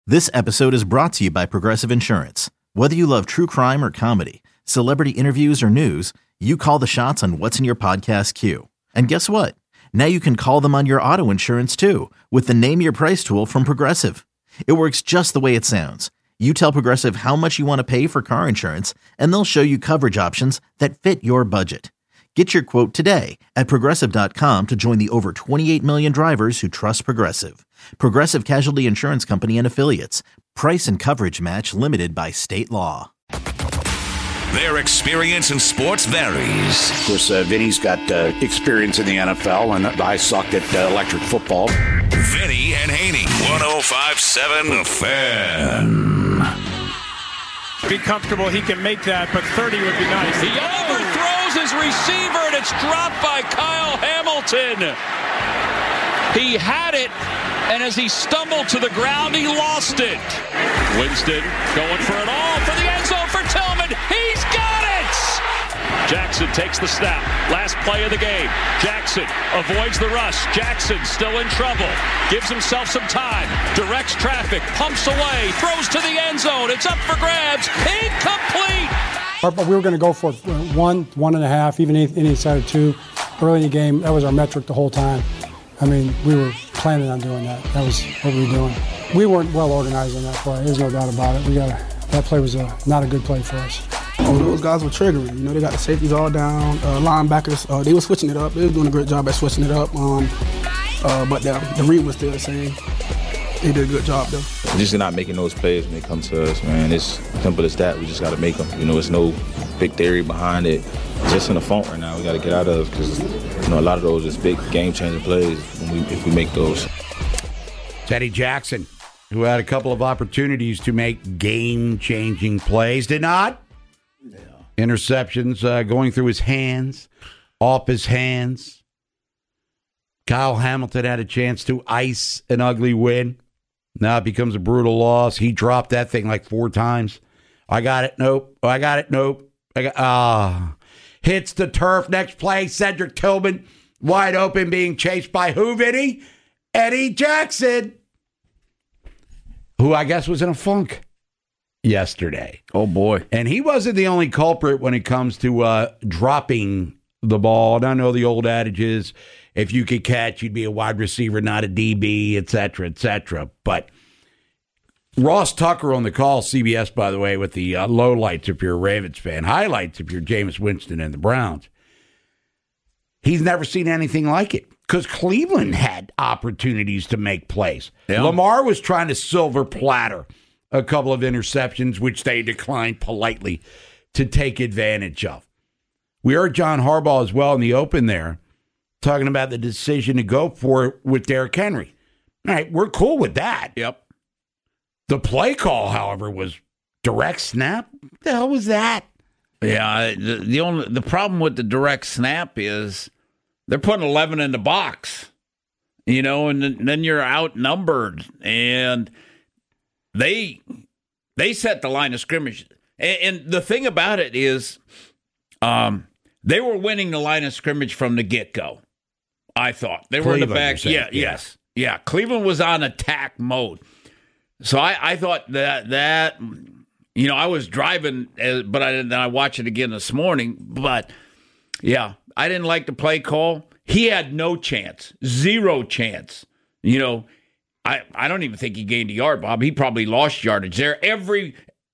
This episode is brought to you by Progressive Insurance. Whether you love true crime or comedy, celebrity interviews or news, you call the shots on what's in your podcast queue. And guess what? Now you can call them on your auto insurance too with the Name Your Price tool from Progressive. It works just the way it sounds. You tell Progressive how much you want to pay for car insurance, and they'll show you coverage options that fit your budget. Get your quote today at Progressive.com to join the over 28 million drivers who trust Progressive. Progressive Casualty Insurance Company and Affiliates. Price and coverage match limited by state law. Their experience in sports varies. Of course, Vinny's got experience in the NFL, and I sucked at electric football. Vinny and Haney, 105.7 The Fan. Be comfortable, he can make that, but 30 would be nice. He overthrows his receiver, and it's dropped by Kyle Hamilton. He had it, and as he stumbled to the ground, he lost it. Winston going for it all for the end zone for Tillman. He's got it! Jackson takes the snap. Last play of the game. Jackson avoids the rush. Jackson still in trouble. Gives himself some time. Directs traffic. Pumps away. Throws to the end zone. It's up for grabs. Incomplete! We were going to go for 1.5, even inside of 2. Early in the game, that was our metric the whole time. I mean, we were planning on doing that. That was what we were doing. We weren't well organized on that play. There's no doubt about it. That play was not a good play for us. Those guys were triggering. You know, they got the safeties all down. Linebackers, they were switching it up. They were doing a great job at switching it up. But the read was still the same. They did a good job, though. We're just not making those plays when they come to us, man. It's simple as that. We just got to make them. You know, there's no big theory behind it. It's just in the funk right now. We got to get out of because, you know, a lot of those is big game-changing plays if we make those. Eddie Jackson, who had a couple of opportunities to make game-changing plays, did not. Yeah. Interceptions going through his hands, off his hands. Kyle Hamilton had a chance to ice an ugly win. Now it becomes a brutal loss. He dropped that thing like 4 times. I got it. Nope. I got it. Nope. Hits the turf. Next play, Cedric Tillman wide open, being chased by who, Vinny? Eddie Jackson, who I guess was in a funk yesterday. Oh, boy. And he wasn't the only culprit when it comes to dropping the ball. And I know the old adage is, if you could catch, you'd be a wide receiver, not a DB, et cetera, et cetera. But Ross Tucker on the call, CBS, by the way, with the lowlights if you're a Ravens fan, highlights if you're Jameis Winston and the Browns. He's never seen anything like it because Cleveland had opportunities to make plays. Yeah. Lamar was trying to silver platter a couple of interceptions, which they declined politely to take advantage of. We heard John Harbaugh as well in the open there, talking about the decision to go for it with Derrick Henry. All right, we're cool with that. Yep. The play call, however, was direct snap. What the hell was that? Yeah, the problem with the direct snap is they're putting 11 in the box, you know, and then you're outnumbered, and they set the line of scrimmage. And the thing about it is, they were winning the line of scrimmage from the get-go. I thought they were in the back. Yeah. Cleveland was on attack mode. So I thought that you know, I was driving, but I watched it again this morning. But yeah, I didn't like the play call. He had no chance, 0 chance. You know, I don't even think he gained a yard, Bob. He probably lost yardage there. Everybody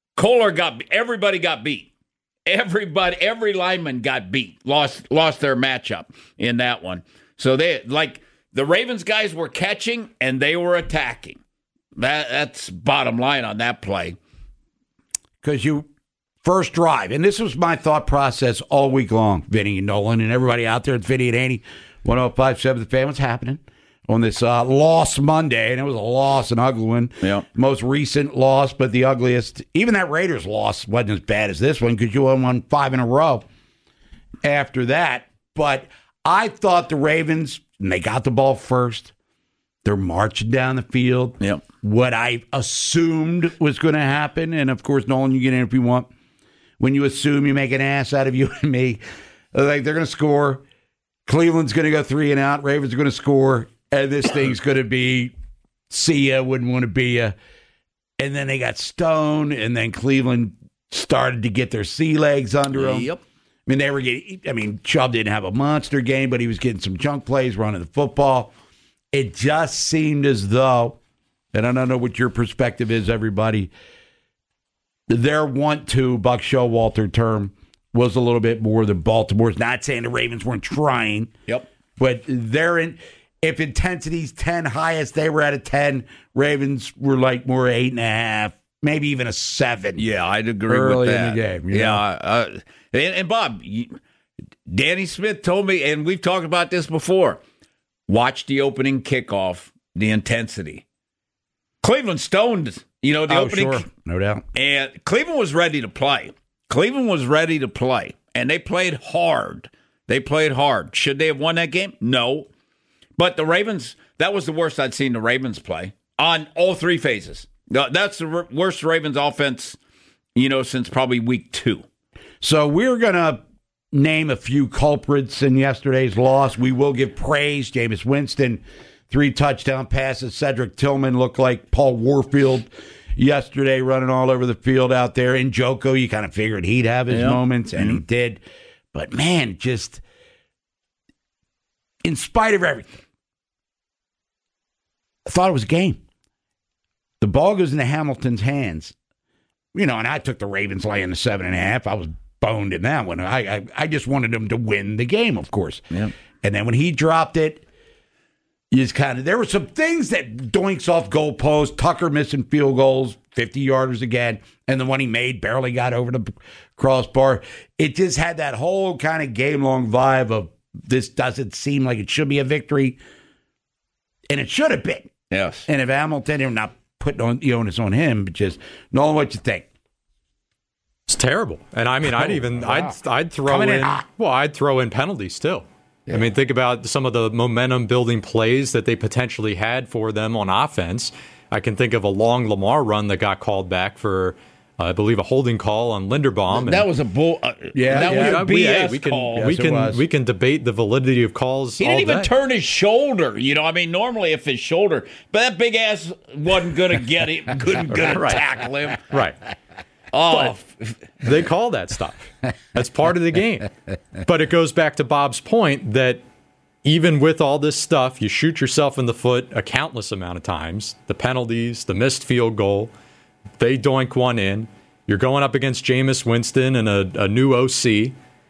got beat. Every lineman got beat. Lost their matchup in that one. So the Ravens guys were catching and they were attacking. That's bottom line on that play. Because you first drive, and this was my thought process all week long, Vinny and Nolan and everybody out there at Vinny and Andy, 105.7 The Fan. What's happening on this loss Monday? And it was a loss, an ugly one. Yeah. Most recent loss, but the ugliest. Even that Raiders loss wasn't as bad as this one because you won 5 in a row after that. But I thought the Ravens, and they got the ball first. They're marching down the field. Yep. What I assumed was going to happen, and of course, Nolan, you get in if you want. When you assume, you make an ass out of you and me. Like, they're going to score. Cleveland's going to go 3 and out. Ravens are going to score. And this thing's going to be, see ya, wouldn't want to be ya. and then they got stoned, and then Cleveland started to get their sea legs under them. Yep. I mean, they were getting. I mean, Chubb didn't have a monster game, but he was getting some junk plays, running the football. It just seemed as though, and I don't know what your perspective is, everybody. Their want-to Buck Showalter term was a little bit more than Baltimore's. Not saying the Ravens weren't trying. Yep. But they're in. If intensity's 10 highest, they were at a 10. Ravens were like more 8.5, maybe even a 7. Yeah, I'd agree early with that. In the game. Yeah. And Bob, Danny Smith told me, and we've talked about this before, watch the opening kickoff, the intensity. Cleveland stoned, the opening. Sure. No doubt. And Cleveland was ready to play. And they played hard. Should they have won that game? No. But the Ravens, that was the worst I'd seen the Ravens play on all three phases. That's the worst Ravens offense, since probably week 2. So we're going to name a few culprits in yesterday's loss. We will give praise. Jameis Winston, 3 touchdown passes. Cedric Tillman looked like Paul Warfield yesterday, running all over the field out there. And Njoku, you kind of figured he'd have his moments, and he did. But, man, just in spite of everything, I thought it was a game. The ball goes into Hamilton's hands. And I took the Ravens laying the 7.5. I was boned in that one. I just wanted them to win the game, of course. Yep. And then when he dropped it, there were some things that doinks off goalposts. Tucker missing field goals, 50-yarders again, and the one he made barely got over the crossbar. It just had that whole kind of game-long vibe of this doesn't seem like it should be a victory, and it should have been. Yes. And if Hamilton, I'm not putting on the onus on him, but just know what you think. It's terrible. And I mean, I'd throw in penalties too. Yeah. I mean, think about some of the momentum building plays that they potentially had for them on offense. I can think of a long Lamar run that got called back for, I believe, a holding call on Linderbaum. That was a bull. That was a BS call. We can debate the validity of calls. He didn't even turn his shoulder. I mean, normally if his shoulder, but that big ass wasn't going to get him, couldn't tackle him. Right. Oh, they call that stuff. That's part of the game. But it goes back to Bob's point that even with all this stuff, you shoot yourself in the foot a countless amount of times. The penalties, the missed field goal, they doink one in. You're going up against Jameis Winston and a new OC.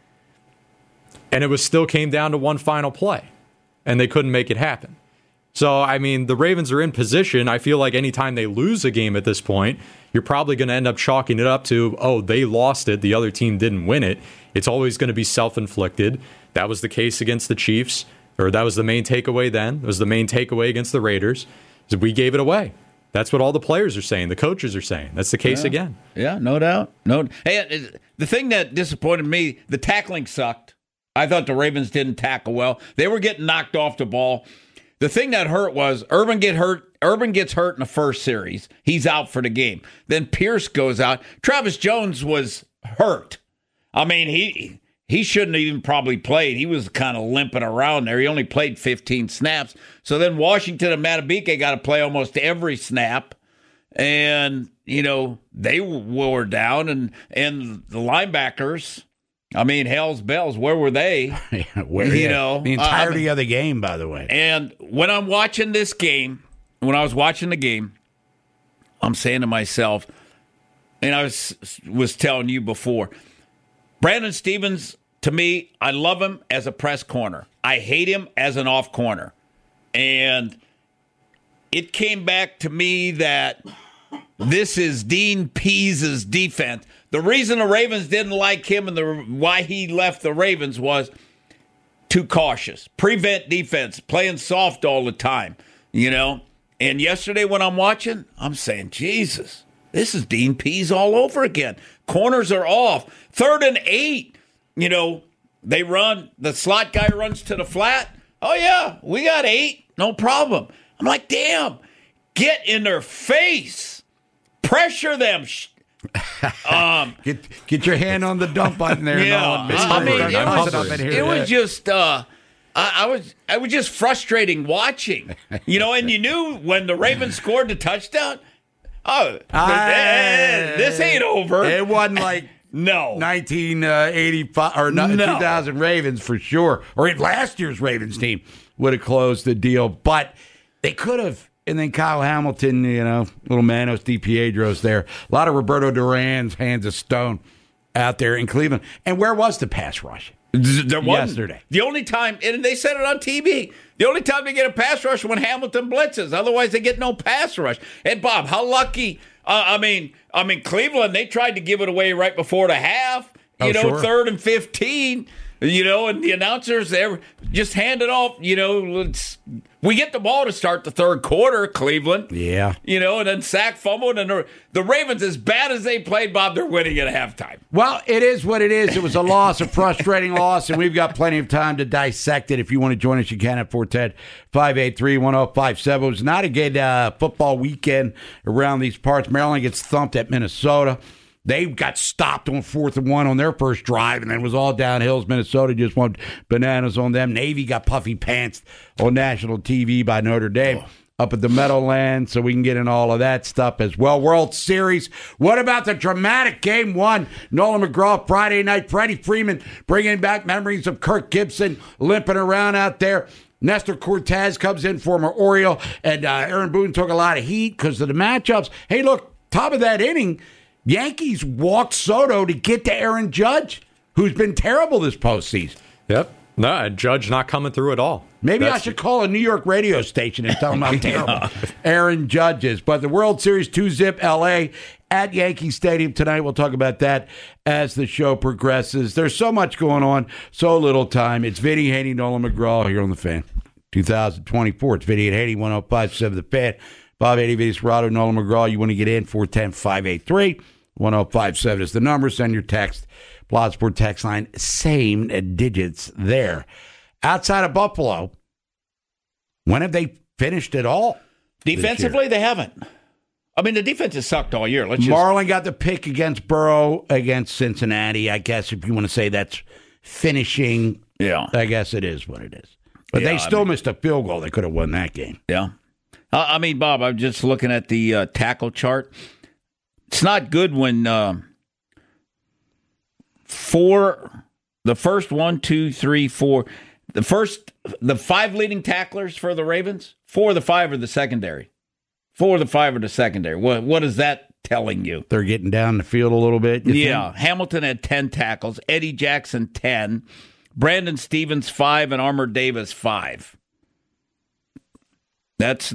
And it still came down to one final play. And they couldn't make it happen. So, I mean, the Ravens are in position. I feel like anytime they lose a game at this point, you're probably going to end up chalking it up to, they lost it. The other team didn't win it. It's always going to be self-inflicted. That was the case against the Chiefs, or that was the main takeaway then. It was the main takeaway against the Raiders. We gave it away. That's what all the players are saying. The coaches are saying. That's the case again. Yeah, no doubt. Hey, the thing that disappointed me, the tackling sucked. I thought the Ravens didn't tackle well. They were getting knocked off the ball. The thing that hurt was Urban gets hurt in the first series. He's out for the game. Then Pierce goes out. Travis Jones was hurt. I mean, he shouldn't have even probably played. He was kind of limping around there. He only played 15 snaps. So then Washington and Matabike got to play almost every snap. And, they wore down. And the linebackers, I mean, hell's bells, where were they? The entirety of the game, by the way. And when I'm watching this game, when I was watching the game, I'm saying to myself, and I was telling you before, Brandon Stevens, to me, I love him as a press corner. I hate him as an off corner. And it came back to me that this is Dean Pease's defense. The reason the Ravens didn't like him and why he left the Ravens was too cautious. Prevent defense, playing soft all the time, And yesterday when I'm watching, I'm saying, Jesus, this is Dean Pease all over again. Corners are off. 3rd and 8, they run. The slot guy runs to the flat. Oh, yeah, we got 8. No problem. I'm like, damn, get in their face. Pressure them. Get your hand on the dump button there. Yeah, it was just I was just frustrating watching, and you knew when the Ravens scored the touchdown. this ain't over. It wasn't like no 1985 or 2000 Ravens for sure, or last year's Ravens team would have closed the deal, but they could have. And then Kyle Hamilton, little Manos DiPietros there. A lot of Roberto Duran's hands of stone out there in Cleveland. And where was the pass rush? Yesterday. The only time, and they said it on TV, the only time they get a pass rush when Hamilton blitzes. Otherwise, they get no pass rush. And Bob, how lucky? I mean, Cleveland, they tried to give it away right before the half. Sure. 3rd and 15. And the announcers, they just hand it off. We get the ball to start the third quarter, Cleveland. Yeah. And then sack, fumble, and the Ravens, as bad as they played, Bob, they're winning at halftime. Well, it is what it is. It was a loss, a frustrating loss, and we've got plenty of time to dissect it. If you want to join us, you can at 410-583-1057. It was not a good football weekend around these parts. Maryland gets thumped at Minnesota. They got stopped on 4th and 1 on their first drive, and then it was all downhill. Minnesota just went bananas on them. Navy got puffy pantsed on national TV by Notre Dame up at the Meadowlands, so we can get in all of that stuff as well. World Series. What about the dramatic Game 1? Nolan McGraw, Friday night. Freddie Freeman bringing back memories of Kirk Gibson limping around out there. Nestor Cortez comes in, former Oriole, and Aaron Boone took a lot of heat because of the matchups. Hey, look, top of that inning, Yankees walked Soto to get to Aaron Judge, who's been terrible this postseason. Yep. No, Judge not coming through at all. Maybe I should call a New York radio station and tell them how terrible Aaron Judge is. But the World Series 2-zip L.A. at Yankee Stadium tonight. We'll talk about that as the show progresses. There's so much going on, so little time. It's Vinny Haney, Nolan McGraw here on The Fan. 2024. It's Vinny and Haney, 105.7 The Fan. Bob Haney, Vinny Serrato, Nolan McGraw. You want to get in, 410-583. 1057 is the number. Send your text. Bloodsport text line. Same digits there. Outside of Buffalo, when have they finished it all? Defensively, they haven't. I mean, the defense has sucked all year. Marlin got the pick against Burrow against Cincinnati. I guess if you want to say that's finishing, I guess it is what it is. But they still missed a field goal. They could have won that game. Yeah. Bob, I'm just looking at the tackle chart. It's not good when the first 5 leading tacklers for the Ravens, 4 of the 5 are the secondary. 4 of the 5 are the secondary. What is that telling you? They're getting down the field a little bit. Yeah. Think? Hamilton had 10 tackles. Eddie Jackson, 10. Brandon Stevens, 5. And Armour Davis, 5. That's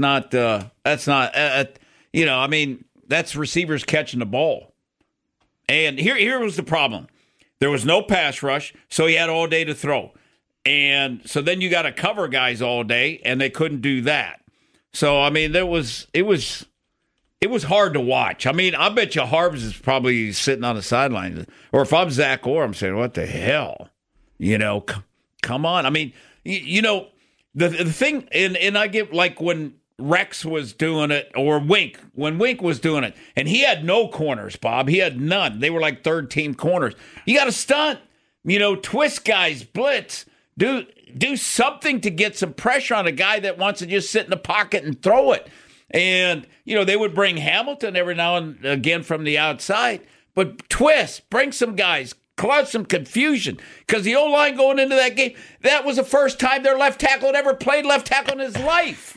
receivers catching the ball. And here was the problem. There was no pass rush, so he had all day to throw. And so then you got to cover guys all day, and they couldn't do that. So, it was hard to watch. I bet you Harbs is probably sitting on the sidelines. Or if I'm Zach Orr, I'm saying, what the hell? Come on. The thing, and I get like when Rex was doing it, or Wink, when Wink was doing it, and he had no corners, Bob. He had none. They were like third-team corners. You got to stunt. Twist guys, blitz. Do something to get some pressure on a guy that wants to just sit in the pocket and throw it. And, they would bring Hamilton every now and again from the outside. But twist, bring some guys, cause some confusion. Because the O-line going into that game, that was the first time their left tackle had ever played left tackle in his life.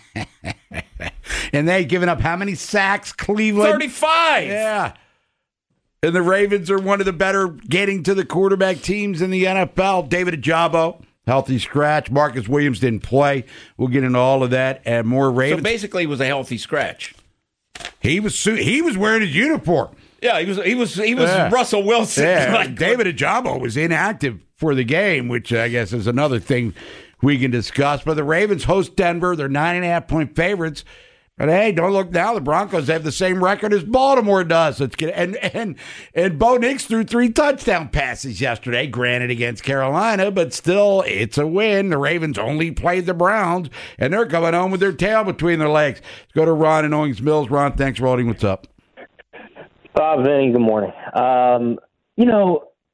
And they've given up how many sacks, Cleveland? 35. Yeah. And the Ravens are one of the better getting to the quarterback teams in the NFL. David Ojabo, healthy scratch. Marcus Williams didn't play. We'll get into all of that and more Ravens. So basically, it was a healthy scratch. He was wearing his uniform. Yeah, he was Russell Wilson. Yeah, David Ojabo was inactive for the game, which I guess is another thing we can discuss. But the Ravens host Denver. They're 9.5-point favorites. But hey, don't look now. The Broncos have the same record as Baltimore does. Let's get and Bo Nix threw 3 touchdown passes yesterday, granted against Carolina, but still, it's a win. The Ravens only played the Browns, and they're coming home with their tail between their legs. Let's go to Ron in Owings Mills. Ron, thanks for holding. What's up? Bob, Vinny, good morning.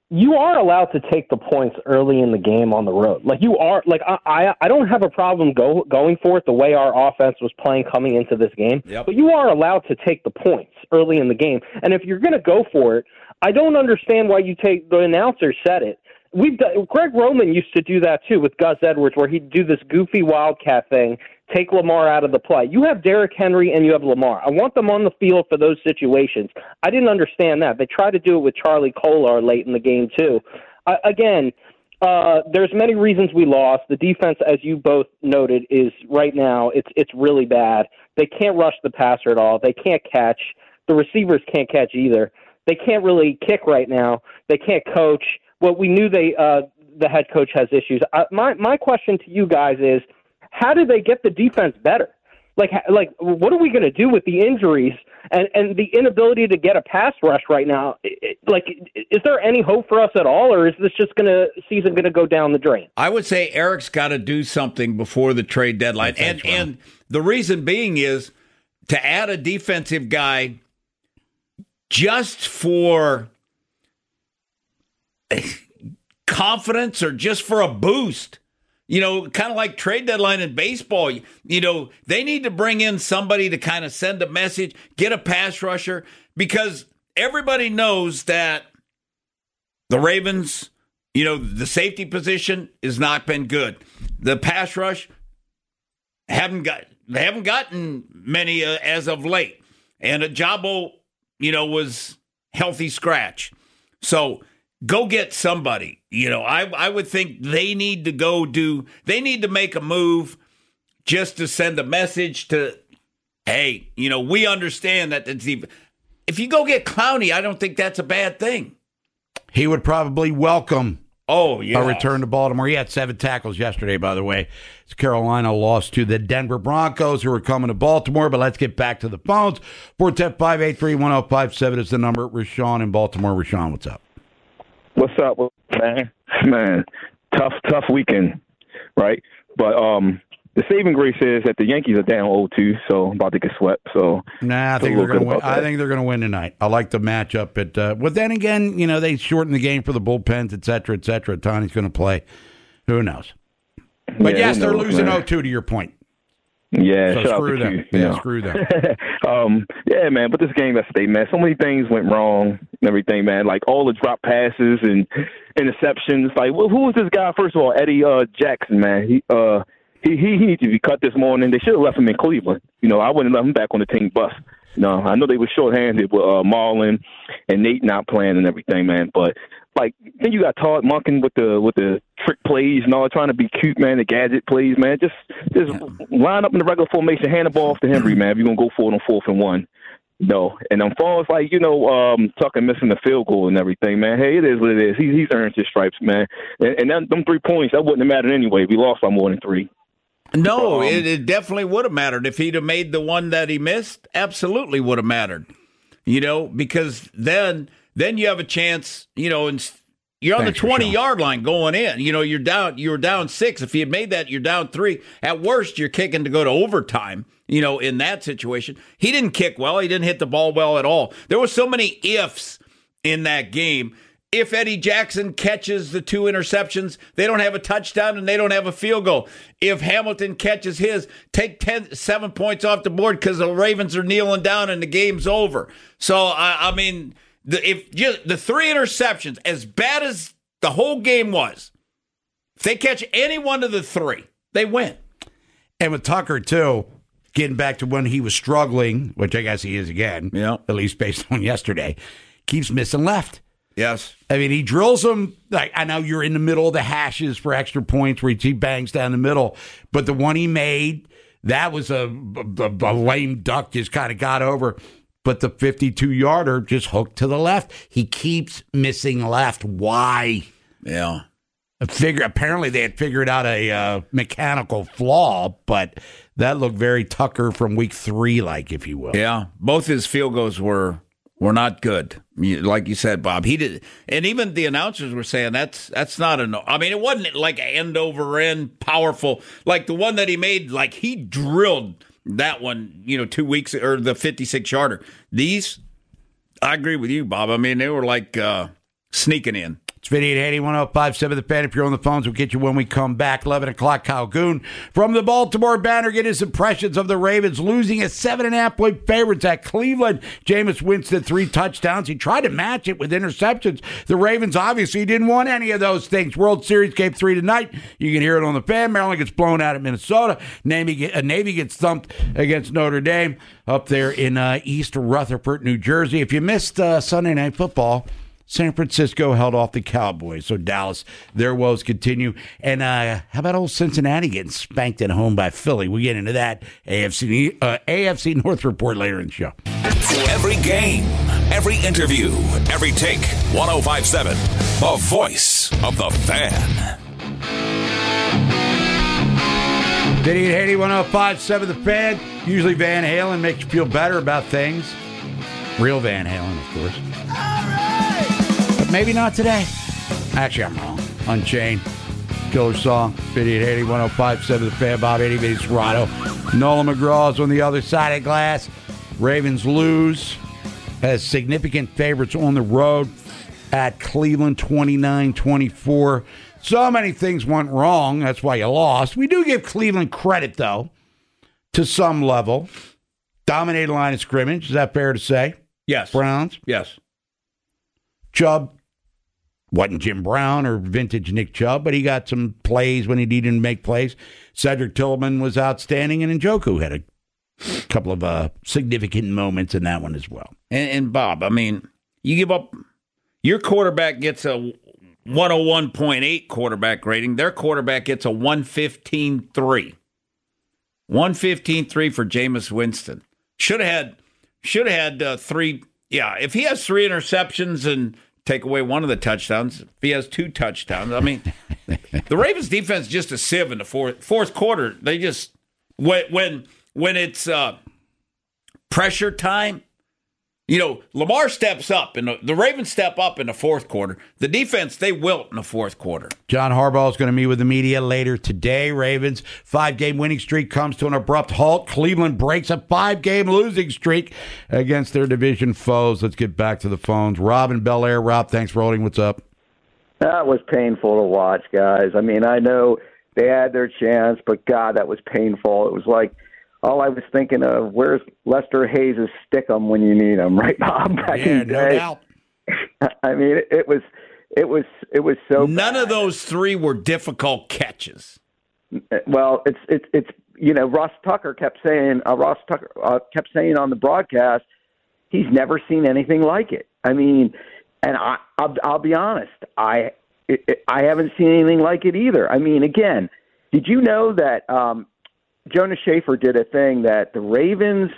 you are allowed to take the points early in the game on the road. Like you are, like I don't have a problem going for it the way our offense was playing coming into this game. Yep. But you are allowed to take the points early in the game. And if you're going to go for it, I don't understand why you take. The announcer said it. Greg Roman used to do that too with Gus Edwards, where he'd do this goofy Wildcat thing, take Lamar out of the play. You have Derrick Henry and you have Lamar. I want them on the field for those situations. I didn't understand that. They tried to do it with Charlie Kolar late in the game too. There's many reasons we lost. The defense, as you both noted, is right now it's really bad. They can't rush the passer at all. They can't catch. The receivers can't catch either. They can't really kick right now. They can't coach. Well, we knew the head coach has issues. My question to you guys is, how do they get the defense better? Like what are we going to do with the injuries and the inability to get a pass rush right now? Is there any hope for us at all, or is this just season going to go down the drain? I would say Eric's got to do something before the trade deadline, and the reason being is to add a defensive guy just for confidence or just for a boost. Kind of like trade deadline in baseball. They need to bring in somebody to kind of send a message, get a pass rusher, because everybody knows that the Ravens, the safety position has not been good. The pass rush they haven't gotten many as of late. And Ajabo, was healthy scratch. So go get somebody. I would think they need to make a move just to send a message to, hey, we understand that if you go get Clowney, I don't think that's a bad thing. He would probably welcome a return to Baltimore. He had 7 tackles yesterday, by the way. Carolina lost to the Denver Broncos, who are coming to Baltimore. But let's get back to the phones. 410-583-1057 is the number. Rashawn in Baltimore. Rashawn, what's up? What's up, man? Man, tough weekend, right? But the saving grace is that the Yankees are down 0-2, so I'm about to get swept. So I think they're going to win. I think they're going to win tonight. I like the matchup. But then again, they shorten the game for the bullpens, et cetera, et cetera. Tony's going to play. Who knows? But yes, they're losing 0-2 to your point. Yeah, so screw them. Screw them. Yeah, man. But this game yesterday, man, so many things went wrong and everything, man. Like all the drop passes and interceptions. Like, who was this guy? First of all, Eddie Jackson, man. He needs to be cut this morning. They should have left him in Cleveland. I wouldn't have left him back on the team bus. I know they were shorthanded with Marlon and Nate not playing and everything, man. But then you got Todd Monken with the trick plays and all, trying to be cute, man. The gadget plays, man. Just line up in the regular formation, hand the ball off to Henry, man. If you're gonna go for it on 4th and 1. And on far as Tucker missing the field goal and everything, man. Hey, it is what it is. He's earned his stripes, man. And them 3 points, that wouldn't have mattered anyway. We lost by more than 3. No, it definitely would have mattered. If he'd have made the one that he missed, absolutely would have mattered. Because then you have a chance, and you're on the 20-yard line going in. You're down 6. If you had made that, you're down 3. At worst, you're kicking to go to overtime, in that situation. He didn't kick well. He didn't hit the ball well at all. There were so many ifs in that game. If Eddie Jackson catches the 2 interceptions, they don't have a touchdown and they don't have a field goal. If Hamilton catches his, take 7 points off the board because the Ravens are kneeling down and the game's over. So, the 3 interceptions, as bad as the whole game was, if they catch any one of the 3, they win. And with Tucker, too, getting back to when he was struggling, which I guess he is again, at least based on yesterday, keeps missing left. Yes. I mean, he drills them. I know you're in the middle of the hashes for extra points where he bangs down the middle, but the one he made, that was a lame duck, just kind of got over. But the 52-yarder just hooked to the left. He keeps missing left. Why? Yeah. Apparently they had figured out a mechanical flaw, but that looked very Tucker from week 3, like, if you will. Yeah. Both his field goals were not good. Like you said, Bob, he did. And even the announcers were saying that's not it wasn't like end over end powerful. Like the one that he made, like he drilled that one, 2 weeks, or the 56-yarder. These, I agree with you, Bob. I mean, they were like sneaking in. It's Vinny and Haney, 105.7 The Fan. If you're on the phones, we'll get you when we come back. 11 o'clock, Kyle Goon from the Baltimore Banner. Get his impressions of the Ravens losing as 7.5-point favorites at Cleveland. Jameis Winston, 3 touchdowns. He tried to match it with interceptions. The Ravens obviously didn't want any of those things. World Series Game 3 tonight. You can hear it on the Fan. Maryland gets blown out at Minnesota. Navy gets thumped against Notre Dame up there in East Rutherford, New Jersey. If you missed Sunday Night Football, San Francisco held off the Cowboys. So Dallas, their woes continue. And how about old Cincinnati getting spanked at home by Philly? We'll get into that AFC North report later in the show. Every game, every interview, every take. 105.7, the voice of the Fan. Vinny and Haney, 105.7 The Fan. Usually Van Halen makes you feel better about things. Real Van Halen, of course. But maybe not today. Actually, I'm wrong. Unchained. Killer song. Vinny and Haney, 105.7 The Fan. Bob Haney, Vinny Serrato. Nolan McGraw's on the other side of the glass. Ravens lose as significant favorites on the road at Cleveland, 29-24. So many things went wrong. That's why you lost. We do give Cleveland credit, though, to some level. Dominated line of scrimmage. Is that fair to say? Yes. Browns? Yes. Chubb wasn't Jim Brown or vintage Nick Chubb, but he got some plays when he needed to make plays. Cedric Tillman was outstanding, and Njoku had a couple of significant moments in that one as well. And Bob, I mean, you give up, your quarterback gets a 101.8 quarterback rating. Their quarterback gets a 115.3. 115.3 for Jameis Winston. Should have had 3. Yeah, if he has 3 interceptions and take away one of the touchdowns, if he has 2 touchdowns, I mean, the Ravens defense just a sieve in the fourth quarter. They just when it's pressure time, Lamar steps up, and the Ravens step up in the fourth quarter. The defense, they wilt in the fourth quarter. John Harbaugh is going to meet with the media later today. Ravens' 5-game winning streak comes to an abrupt halt. Cleveland breaks a 5-game losing streak against their division foes. Let's get back to the phones. Rob in Bel Air. Rob, thanks for holding. What's up? That was painful to watch, guys. I mean, I know they had their chance, but, God, that was painful. It was like, all I was thinking of, where's Lester Hayes' stick-em when you need him, right, Bob? Back in the day. No doubt. I mean, it was so None bad. of those 3 were difficult catches. Well, it's Ross Tucker kept saying on the broadcast, he's never seen anything like it. I mean, and I'll be honest, I haven't seen anything like it either. I mean, again, did you know that Jonas Schaefer did a thing that the Ravens,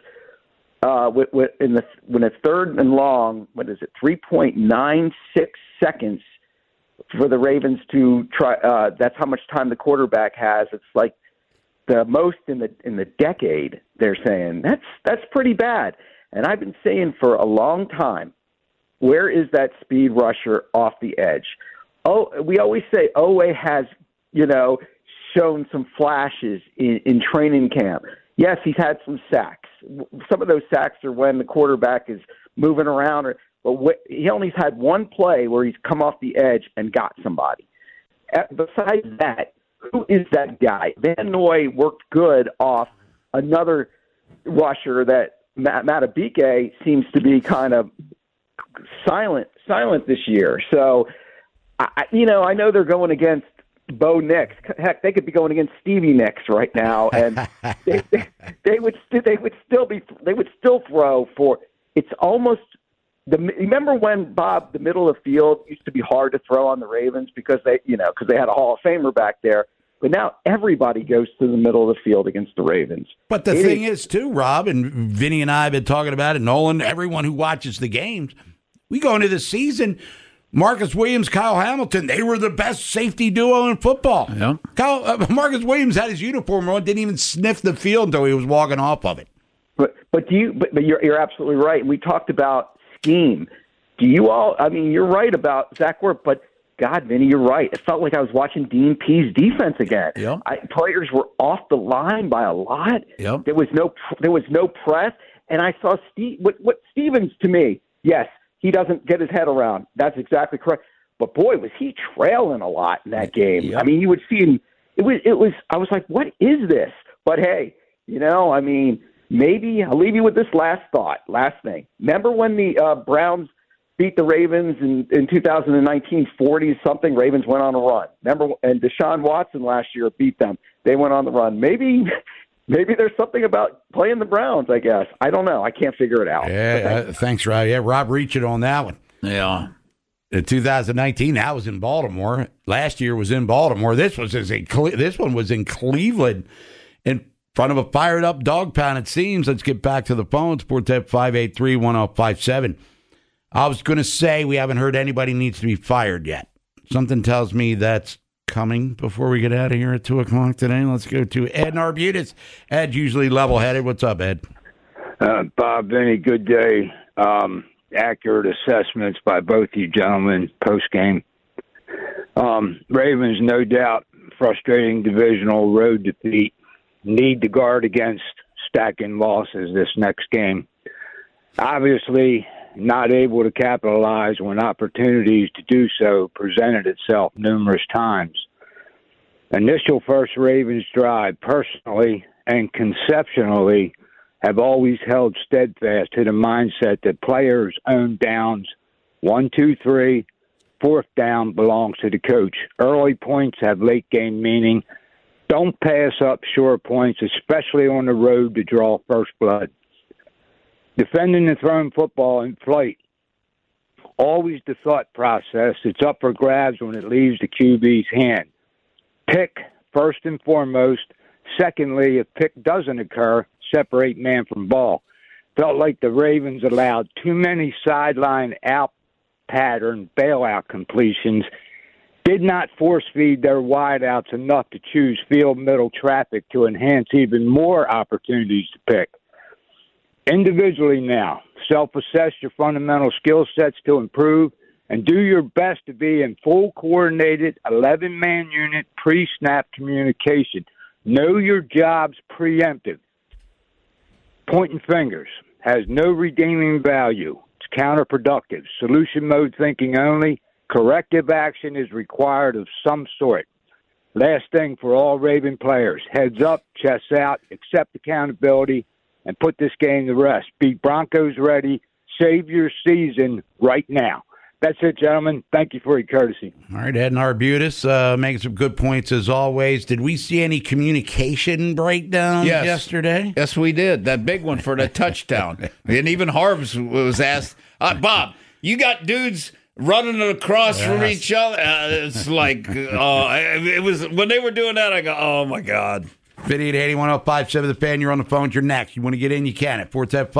when it's third and long, 3.96 seconds for the Ravens to try. That's how much time the quarterback has. It's like the most in the decade. They're saying that's pretty bad. And I've been saying for a long time, where is that speed rusher off the edge? Oh, we always say Owe has shown some flashes in training camp. Yes, he's had some sacks. Some of those sacks are when the quarterback is moving around. But he only's had one play where he's come off the edge and got somebody. Besides that, who is that guy? Van Noy worked good off another rusher that Matabike seems to be kind of silent this year. So, I know they're going against Bo Nix. Heck, they could be going against Stevie Nicks right now, and they would still throw for. It's almost remember when, Bob, the middle of the field used to be hard to throw on the Ravens because they had a Hall of Famer back there. But now everybody goes to the middle of the field against the Ravens. But the thing is, too, Rob, and Vinny and I have been talking about it, Nolan, everyone who watches the games, we go into the season, Marcus Williams, Kyle Hamilton, they were the best safety duo in football. Yeah. Marcus Williams had his uniform on, didn't even sniff the field until he was walking off of it. But you're absolutely right. We talked about scheme. You're right about Zach Worth, but God, Vinny, you're right. It felt like I was watching Dean Pease defense again. Yep. Players were off the line by a lot. Yep. There was no press, and I saw what Stevens, to me. Yes, he doesn't get his head around. That's exactly correct. But boy, was he trailing a lot in that game. Yep. I mean, you would see him. It was. I was like, what is this? But hey, I mean, maybe I'll leave you with this last thing. Remember when the Browns beat the Ravens in 2019, 40-something? Ravens went on a run. Remember, and Deshaun Watson last year beat them. They went on the run. Maybe there's something about playing the Browns, I guess. I don't know. I can't figure it out. Yeah, thanks, Rob. Yeah, Rob reaching on that one. Yeah. In 2019, that was in Baltimore. Last year was in Baltimore. This one was in Cleveland, in front of a fired-up dog pound, it seems. Let's get back to the phone. Sportsnet 583-1057. I was going to say we haven't heard anybody needs to be fired yet. Something tells me that's coming before we get out of here at 2 o'clock today. Let's go to Ed in Arbutus. Ed's usually level-headed. What's up, Ed? Bob, Vinny, good day. Accurate assessments by both you gentlemen post-game. Ravens, no doubt, frustrating divisional road defeat. Need to guard against stacking losses this next game. Obviously, not able to capitalize when opportunities to do so presented itself numerous times. Initial first Ravens drive, personally and conceptually, have always held steadfast to the mindset that players own downs 1, 2, 3. Fourth down belongs to the coach. Early points have late game meaning. Don't pass up short points, especially on the road to draw first blood. Defending the thrown football in flight. Always the thought process. It's up for grabs when it leaves the QB's hand. Pick, first and foremost. Secondly, if pick doesn't occur, separate man from ball. Felt like the Ravens allowed too many sideline out pattern bailout completions. Did not force feed their wideouts enough to choose field middle traffic to enhance even more opportunities to pick. Individually now, self-assess your fundamental skill sets to improve and do your best to be in full coordinated 11-man unit pre-snap communication. Know your job's preemptive. Pointing fingers has no redeeming value. It's counterproductive. Solution mode thinking only. Corrective action is required of some sort. Last thing for all Raven players. Heads up, chest out, accept accountability, and put this game to rest. Beat Broncos ready. Save your season right now. That's it, gentlemen. Thank you for your courtesy. All right, Ed in Arbutus, making some good points as always. Did we see any communication breakdowns yesterday? Yes, we did. That big one for the touchdown. And even Harves was asked, Bob, you got dudes running across from each other. It's like, it was when they were doing that, I go, oh, my God. 5880-1057, The Fan, you're on the phone. You're next. You want to get in, you can at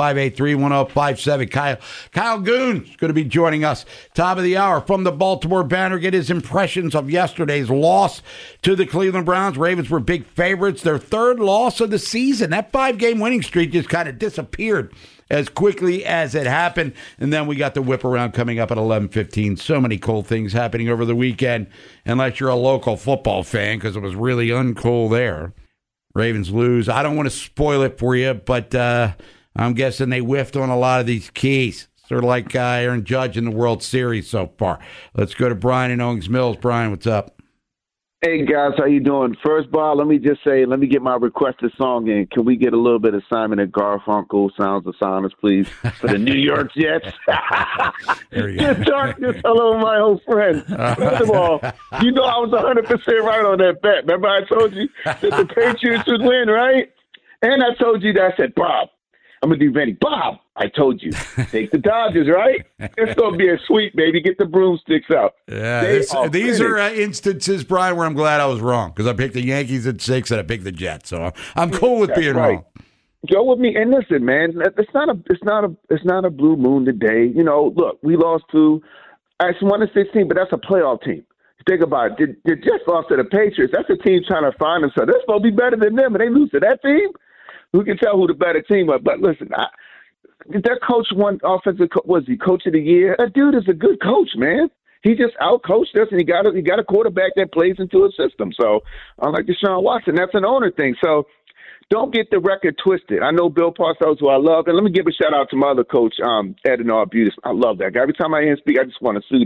475-883-1057. Kyle Goon's going to be joining us top of the hour from the Baltimore Banner. Get his impressions of yesterday's loss to the Cleveland Browns. Ravens were big favorites. Their third loss of the season. That 5-game winning streak just kind of disappeared as quickly as it happened. And then we got the whip around coming up at 11:15. So many cool things happening over the weekend, unless you're a local football fan, because it was really uncool there. Ravens lose. I don't want to spoil it for you, but I'm guessing they whiffed on a lot of these keys. Sort of like Aaron Judge in the World Series so far. Let's go to Brian in Owings Mills. Brian, what's up? Hey, guys, how you doing? First, Bob, let me just say, let me get my requested song in. Can we get a little bit of Simon and Garfunkel, Sounds of Silence, please, for the New York Jets? There you go. Good darkness, hello, my old friend. First of all, you know I was 100% right on that bet. Remember I told you that the Patriots would win, right? And I told you that I said, Bob, I'm going to do Vinny. Bob, I told you, take the Dodgers, right? It's going to be a sweep, baby. Get the broomsticks out. Yeah, these are instances, Brian, where I'm glad I was wrong, because I picked the Yankees at 6 and I picked the Jets. So I'm cool with being wrong. Go with me and listen, man. It's not a blue moon today. You know, look, we lost to 1-16, but that's a playoff team. Think about it. The Jets lost to the Patriots. That's a team trying to find themselves. They're supposed to be better than them, and they lose to that team. Who can tell who the better team was? But listen, their coach won offensive. Was he coach of the year? That dude is a good coach, man. He just out-coached us, and he got a quarterback that plays into a system. So, like Deshaun Watson, that's an owner thing. So, don't get the record twisted. I know Bill Parcells, who I love, and let me give a shout-out to my other coach, Ed in Arbutus. I love that guy. Every time I hear him speak, I just want to suit up.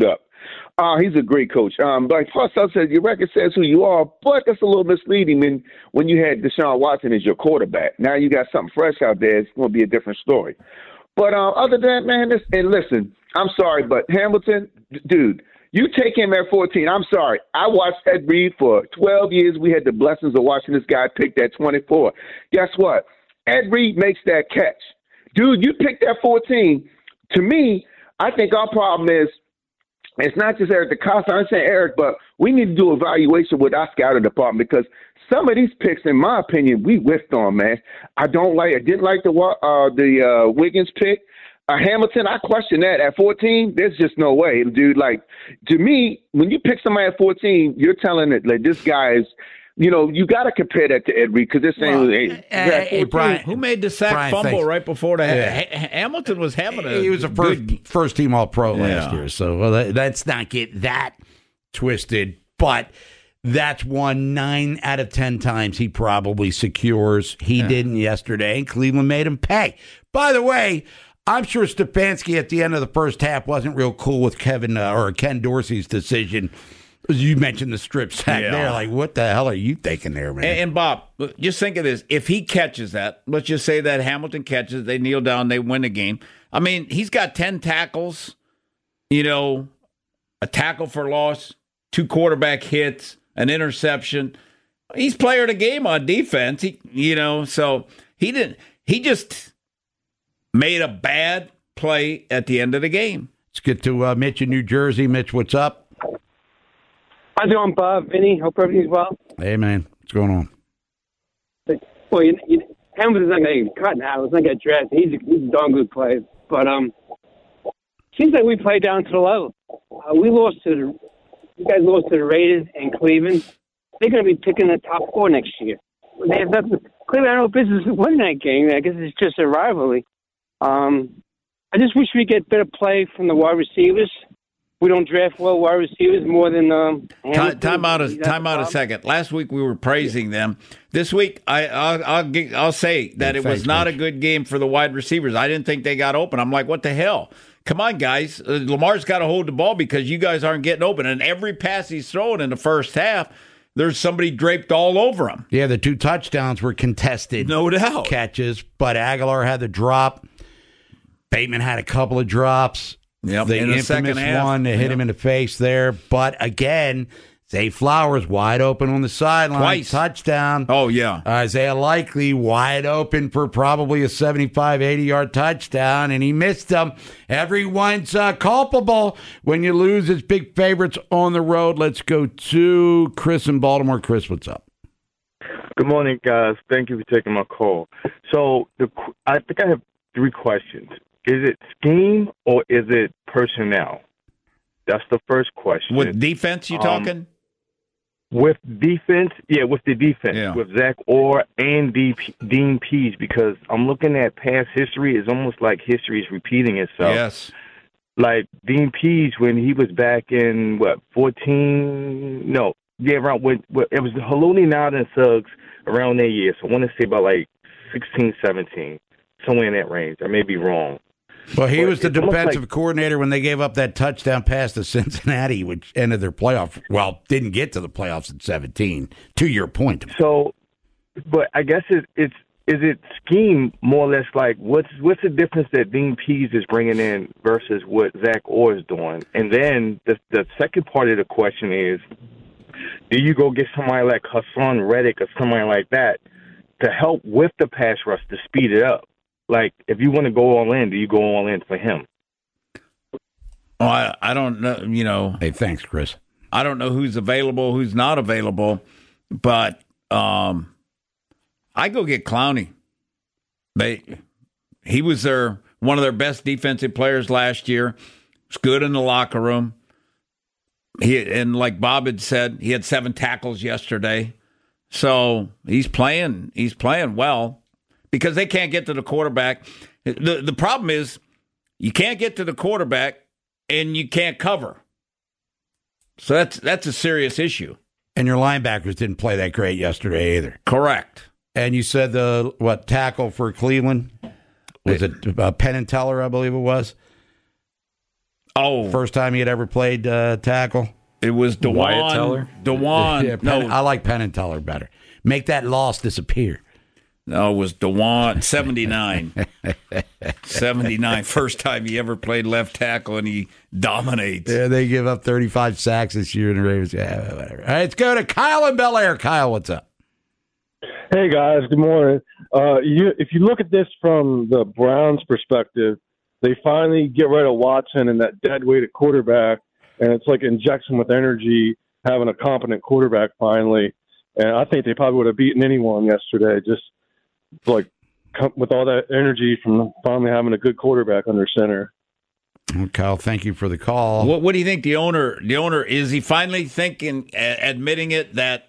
He's a great coach. Like Parcells said, your record says who you are, but that's a little misleading when you had Deshaun Watson as your quarterback. Now you got something fresh out there. It's going to be a different story. But other than that, man, and listen, I'm sorry, but Hamilton, dude, you take him at 14. I'm sorry. I watched Ed Reed for 12 years. We had the blessings of watching this guy pick that 24. Guess what? Ed Reed makes that catch. Dude, you picked that 14. To me, I think our problem is it's not just Eric DeCosta. I'm saying Eric, but we need to do evaluation with our scouting department because some of these picks, in my opinion, we whiffed on, man. I didn't like the Wiggins pick. Hamilton, I question that. At 14, there's just no way, dude. Like, to me, when you pick somebody at 14, you're telling it like this guy is, you got to compare that to Ed Reed because this thing hey, Brian, who made the sack fumble right before the Hamilton was having He was a first team All-Pro last year, so let's not get that twisted. But that's 9 out of 10 times he probably secures. He didn't yesterday, and Cleveland made him pay. By the way, I'm sure Stefanski at the end of the first half wasn't real cool with Ken Dorsey's decision. You mentioned the strip sack there. Like, what the hell are you thinking there, man? And Bob, just think of this. If he catches that, let's just say that Hamilton catches, they kneel down, they win the game. I mean, he's got 10 tackles, a tackle for loss, 2 quarterback hits, an interception. He's player of the game on defense. So he just made a bad play at the end of the game. Let's get to Mitch in New Jersey. Mitch, what's up? How's it going, Bob? Vinny? Hope everything's well. Hey, man. What's going on? Well, Hamilton's not going to get cut now. He's not going to get drafted. He's a darn good player. But seems like we played down to the level. You guys lost to the Raiders and Cleveland. They're going to be picking the top 4 next year. They have nothing. Cleveland had no business winning that game. I guess it's just a rivalry. I just wish we get better play from the wide receivers. We don't draft well wide receivers more than time out a second. Last week we were praising them. This week I'll say that it was not a good game for the wide receivers. I didn't think they got open. I'm like, what the hell? Come on, guys. Lamar's got to hold the ball because you guys aren't getting open. And every pass he's throwing in the first half, there's somebody draped all over him. Yeah, the 2 touchdowns were contested. No doubt. Catches, but Aguilar had the drop. Bateman had a couple of drops. Yep, the infamous one that hit him in the face there. But again, Zay Flowers wide open on the sideline. Twice. Touchdown. Oh, yeah. Isaiah Likely wide open for probably a 75, 80-yard touchdown, and he missed them. Everyone's culpable when you lose as big favorites on the road. Let's go to Chris in Baltimore. Chris, what's up? Good morning, guys. Thank you for taking my call. So I think I have 3 questions. Is it scheme or is it personnel? That's the first question. With defense, you talking? With defense, with the defense, with Zach Orr and Dean Pease, because I'm looking at past history. It's almost like history is repeating itself. Yes. Like Dean Pease when he was back in, 14? No. Yeah, around when it was Halloumi, Nada, and Suggs around that year. So I want to say about 16, 17, somewhere in that range. I may be wrong. Well, he was the defensive coordinator when they gave up that touchdown pass to Cincinnati, which ended their playoff. Well, didn't get to the playoffs in 17. To your point. So, but I guess is it scheme more or less like what's the difference that Dean Pease is bringing in versus what Zach Orr is doing? And then the second part of the question is, do you go get somebody like Hassan Reddick or somebody like that to help with the pass rush to speed it up? Like, if you want to go all in, do you go all in for him? Oh, I don't know, Hey, thanks, Chris. I don't know who's available, who's not available, but I go get Clowney. He was one of their best defensive players last year. Was good in the locker room. And like Bob had said, he had 7 tackles yesterday. So he's playing well. Because they can't get to the quarterback. The problem is you can't get to the quarterback and you can't cover. So that's a serious issue. And your linebackers didn't play that great yesterday either. Correct. And you said the tackle for Cleveland? Was it Penn and Teller, I believe it was? Oh. First time he had ever played tackle. It was DeJuan. Wyatt Teller? DeJuan. Yeah, No, I like Penn and Teller better. Make that loss disappear. No, it was DeJuan, 79. 79, first time he ever played left tackle, and he dominates. Yeah, they give up 35 sacks this year in the Ravens. Yeah, whatever. All right, let's go to Kyle in Bel Air. Kyle, what's up? Hey, guys. Good morning. If you look at this from the Browns' perspective, they finally get rid of Watson and that dead-weight at quarterback, and it's like injection with energy, having a competent quarterback finally. And I think they probably would have beaten anyone yesterday, just like with all that energy from finally having a good quarterback under center. Well, Kyle, thank you for the call. What do you think the owner is he finally thinking, admitting it, that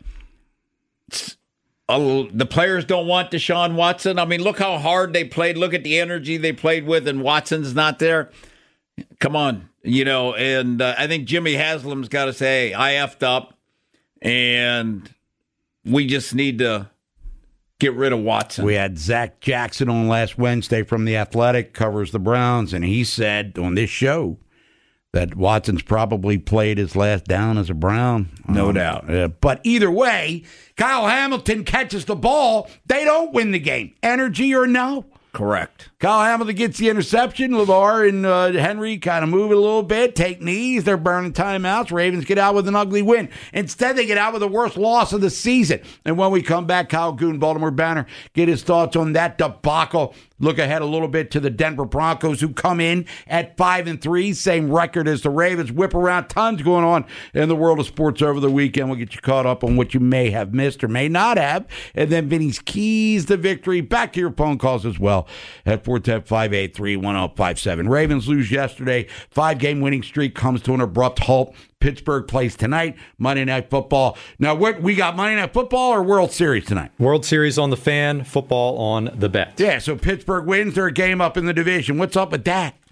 the players don't want Deshaun Watson? I mean, look how hard they played. Look at the energy they played with, and Watson's not there. Come on, and I think Jimmy Haslam's got to say, I effed up, and we just need to get rid of Watson. We had Zach Jackson on last Wednesday from The Athletic, covers the Browns, and he said on this show that Watson's probably played his last down as a Brown. No doubt. But either way, Kyle Hamilton catches the ball. They don't win the game. Energy or no. Correct. Kyle Hamilton gets the interception. LeVar and Henry kind of move it a little bit, take knees. They're burning timeouts. Ravens get out with an ugly win. Instead, they get out with the worst loss of the season. And when we come back, Kyle Goon, Baltimore Banner, get his thoughts on that debacle. Look ahead a little bit to the Denver Broncos, who come in at 5-3, same record as the Ravens. Whip around, tons going on in the world of sports over the weekend. We'll get you caught up on what you may have missed or may not have. And then Vinny's keys to victory. Back to your phone calls as well at 410-583-1057. Ravens lose yesterday. 5-game winning streak comes to an abrupt halt. Pittsburgh plays tonight, Monday Night Football. Now, what we got, Monday Night Football or World Series tonight? World Series on the Fan, football on the bet. Yeah, so Pittsburgh wins their game up in the division. What's up with that?